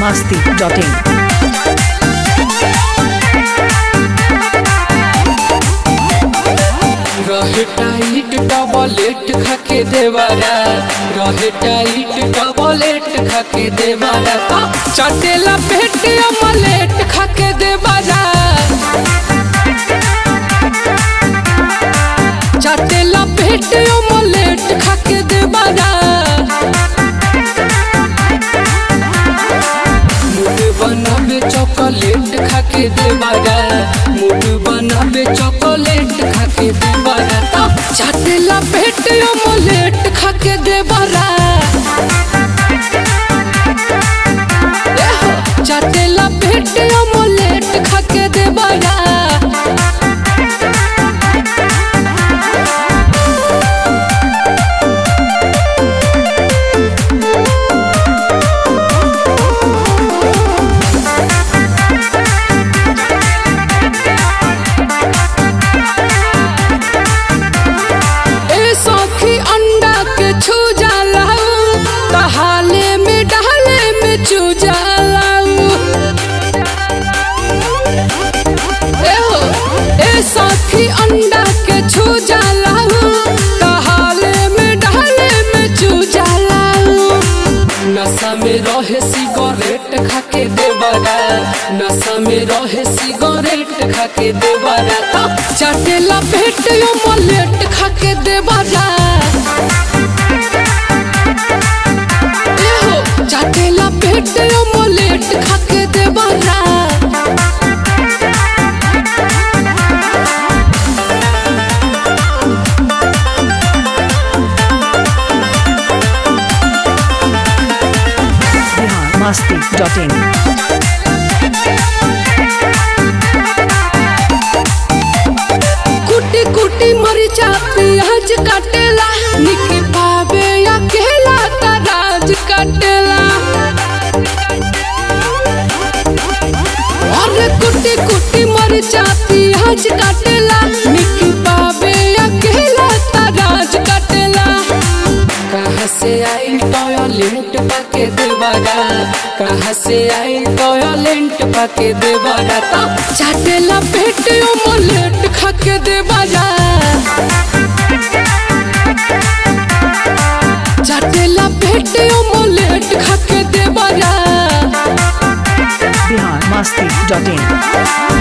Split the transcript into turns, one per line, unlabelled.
biharmasti.in।
रहे टाइट डबलेट खाके देवारा, रहे टाइट डबलेट खाके देवारा, चटेला पेट अमलेट खाके देवारा, चटेला पेट अमलेट खाके देवारा। मूड बनावे चॉकलेट खाके देवारा, मूड बनावे चॉकलेट खाके देवारा, चटेला पेट अमलेट खाके देवारा, चटेला पेट अमलेट खाके देवारा। साथी अंडा के छू जाला, कहाले में डाले में चू जाला। नशा में रहे सिगरेट खाके देवारा, नशा में रहे सिगरेट खाके देवारा, चटेला पेट अमलेट खाके देवारा, चटेला पेट अमलेट खाके देवारा।
biharmasti.in।
कुटी कुटी मरिचा प्याज काटेला, निके पावे अकेला तराज काटेला। अरे कुटी कुटी मरिचा प्याज काटेला, निके पावे अकेला तराज काटेला। कहाँ से आई टॉयलेट पाके देवारा, कहाँ से आई टॉयलेट पाके देवारा, चटेला पेट अमलेट खाके देवारा, चटेला पेट अमलेट खाके देवारा।
biharmasti.in।